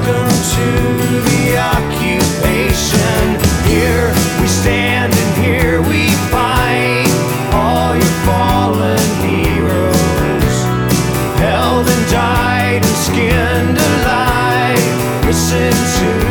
Welcome to the occupation. Here we stand and here we fight. All your fallen heroes, held and died and skinned alive. Listen to